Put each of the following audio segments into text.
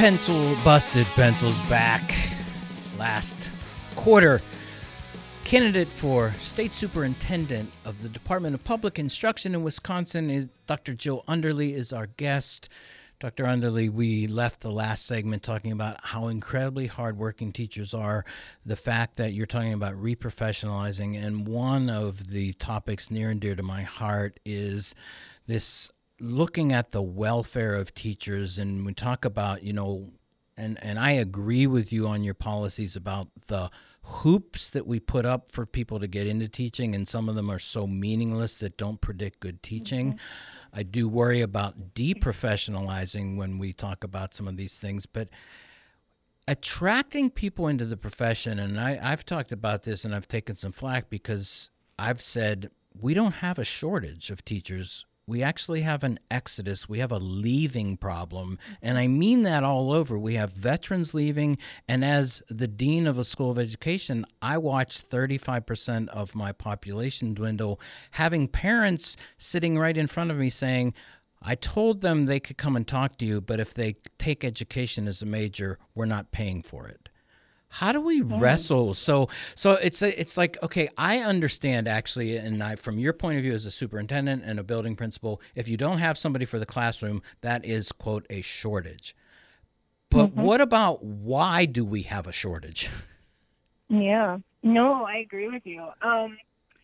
Busted Pencils back. Last quarter, candidate for state superintendent of the Department of Public Instruction in Wisconsin is Dr. Jill Underly is our guest. Dr. Underly, we left the last segment talking about how incredibly hardworking teachers are, the fact that you're talking about reprofessionalizing, and one of the topics near and dear to my heart is this looking at the welfare of teachers. And we talk about, and I agree with you on your policies about the hoops that we put up for people to get into teaching, and some of them are so meaningless that don't predict good teaching. Mm-hmm. I do worry about deprofessionalizing when we talk about some of these things, but attracting people into the profession, and I've talked about this and I've taken some flack because I've said we don't have a shortage of teachers. We actually have an exodus. We have a leaving problem. And I mean that all over. We have veterans leaving. And as the dean of a school of education, I watched 35% of my population dwindle, having parents sitting right in front of me saying, I told them they could come and talk to you, but if they take education as a major, we're not paying for it. How do we wrestle? So it's like, okay, I understand actually, and from your point of view as a superintendent and a building principal, if you don't have somebody for the classroom, that is, quote, a shortage. But what about why do we have a shortage? Yeah, no, I agree with you. I'm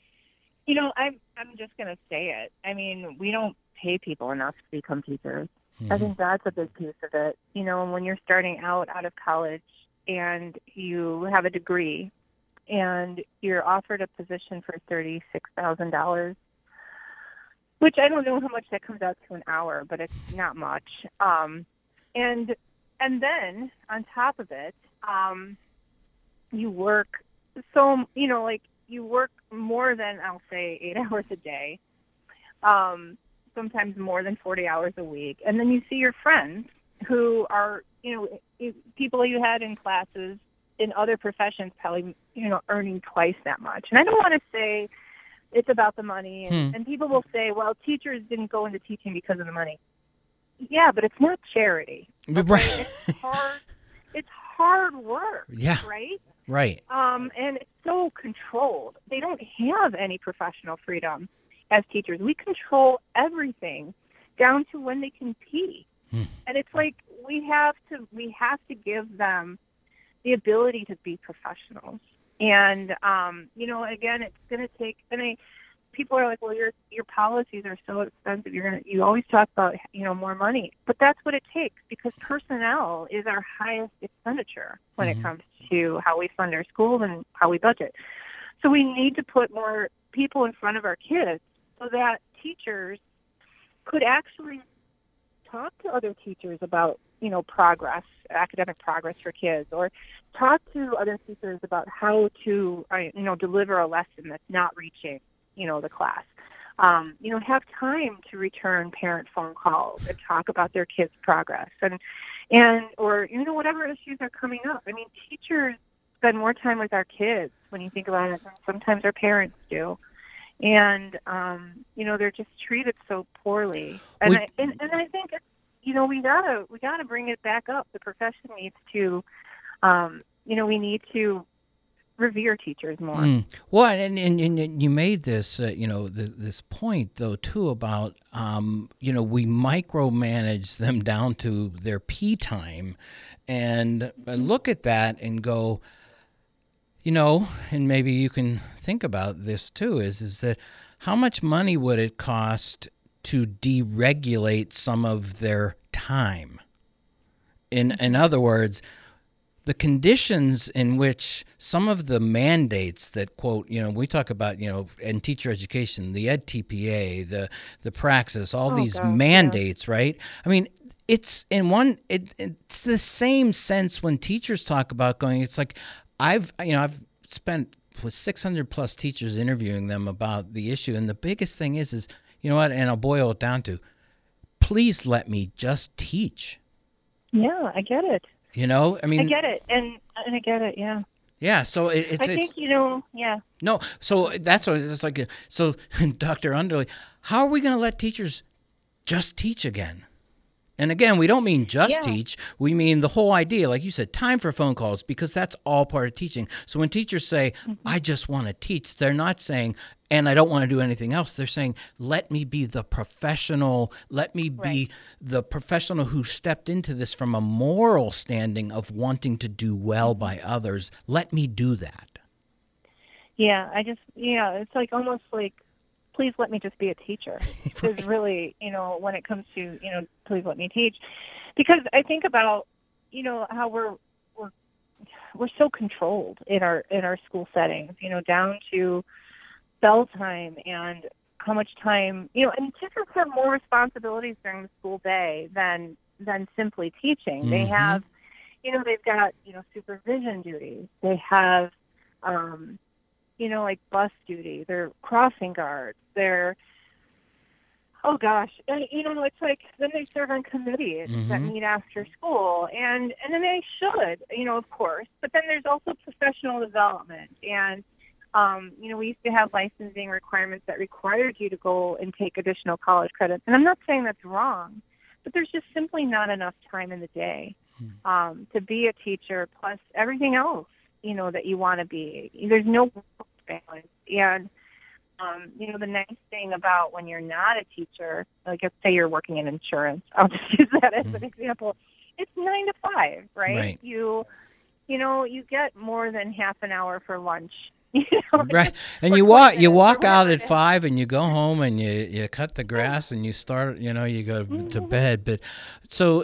just going to say it. I mean, we don't pay people enough to become teachers. Mm-hmm. I think that's a big piece of it. When you're starting out of college, and you have a degree, and you're offered a position for $36,000, which I don't know how much that comes out to an hour, but it's not much. And then on top of it, you work you work more than, I'll say, 8 hours a day, sometimes more than 40 hours a week, and then you see your friends who are, people you had in classes in other professions probably, earning twice that much. And I don't want to say it's about the money. And people will say, well, teachers didn't go into teaching because of the money. Yeah, but it's not charity. Okay? Right. It's hard work. Yeah. Right? Right. And it's so controlled. They don't have any professional freedom as teachers. We control everything down to when they can pee. And it's like we have to give them the ability to be professionals. And again, it's going to take. People are like, well, your policies are so expensive. You always talk about more money, but that's what it takes because personnel is our highest expenditure when it comes to how we fund our schools and how we budget. So we need to put more people in front of our kids so that teachers could actually talk to other teachers about, progress, academic progress for kids, or talk to other teachers about how to, deliver a lesson that's not reaching, the class. Have time to return parent phone calls and talk about their kids' progress or whatever issues are coming up. I mean, teachers spend more time with our kids when you think about it than sometimes our parents do. And, they're just treated so poorly. And I think it's, we gotta bring it back up. The profession needs to, we need to revere teachers more. Well, and you made this, this point though too about, we micromanage them down to their pee time, and look at that and go, and maybe you can think about this too, is that how much money would it cost to deregulate some of their time? In other words, the conditions in which some of the mandates that, quote, we talk about, in teacher education, the EdTPA, the Praxis, all these mandates, right? I mean, it's it's the same sense when teachers talk about going, it's like, I've spent with 600 plus teachers interviewing them about the issue. And the biggest thing is, and I'll boil it down to, please let me just teach. Yeah, I get it. I get it. And I get it. Yeah. Yeah. So I think, yeah. No. So that's what it's like. So Dr. Underly, how are we going to let teachers just teach again? And again, we don't mean just Yeah. teach. We mean the whole idea, like you said, time for phone calls, because that's all part of teaching. So when teachers say, I just want to teach, they're not saying, and I don't want to do anything else. They're saying, let me be the professional. Let me be the professional who stepped into this from a moral standing of wanting to do well by others. Let me do that. Yeah, it's like almost like, please let me just be a teacher. Is really, when it comes to, please let me teach. Because I think about, how we're so controlled in our school settings, down to bell time and how much time, and teachers have more responsibilities during the school day than simply teaching. They have, they've got, supervision duties. They have, like bus duty. They're crossing guards. They're, oh gosh, and, it's like then they serve on committees that meet after school, and then they should, of course. But then there's also professional development, and we used to have licensing requirements that required you to go and take additional college credits. And I'm not saying that's wrong, but there's just simply not enough time in the day to be a teacher, plus everything else, that you want to be. There's no balance. And, the nice thing about when you're not a teacher, like let's say you're working in insurance, I'll just use that as an example. It's 9 to 5, right? You get more than half an hour for lunch. Right, and you walk out at 5 and you go home and you cut the grass and you start, you go to bed. But so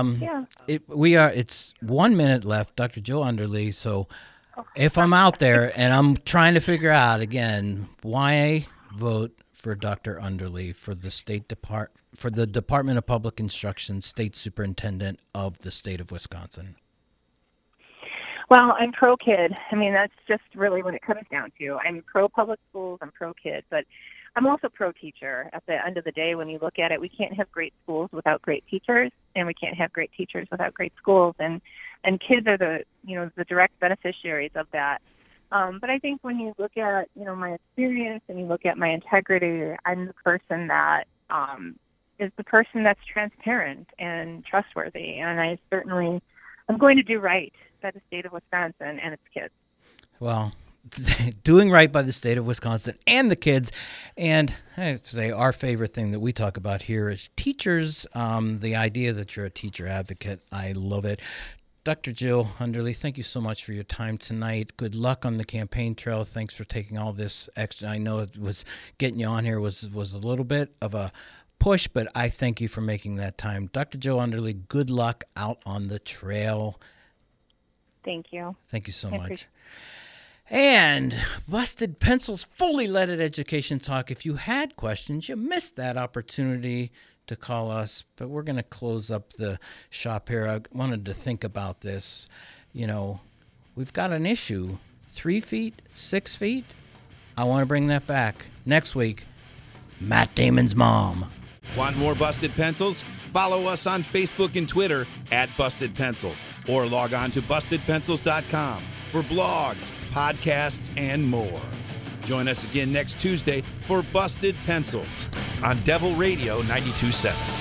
it's 1 minute left, Dr. Jill Underly. So if I'm out there and I'm trying to figure out again why vote for Dr. Underly for the Department of Public Instruction State Superintendent of the state of Wisconsin. Well, I'm pro-kid. I mean, that's just really what it comes down to. I'm pro-public schools, I'm pro-kid, but I'm also pro-teacher. At the end of the day, when you look at it, we can't have great schools without great teachers, and we can't have great teachers without great schools, and kids are the direct beneficiaries of that. But I think when you look at, my experience and you look at my integrity, I'm the person that is the person that's transparent and trustworthy, and I'm going to do right by the state of Wisconsin and its kids. Well, doing right by the state of Wisconsin and the kids. And I'd say our favorite thing that we talk about here is teachers, the idea that you're a teacher advocate. I love it. Dr. Jill Underly, thank you so much for your time tonight. Good luck on the campaign trail. Thanks for taking all this extra. I know it was getting you on here was a little bit of a push, but I thank you for making that time. Dr. Jill Underly, good luck out on the trail. Thank you. Thank you so much. And Busted Pencils Fully Leaded Education Talk. If you had questions, you missed that opportunity to call us, but we're going to close up the shop here. I wanted to think about this. We've got an issue. 3 feet, 6 feet. I want to bring that back. Next week, Matt Damon's mom. Want more Busted Pencils? Follow us on Facebook and Twitter @BustedPencils, or log on to BustedPencils.com for blogs, podcasts, and more. Join us again next Tuesday for Busted Pencils on Devil Radio 92.7.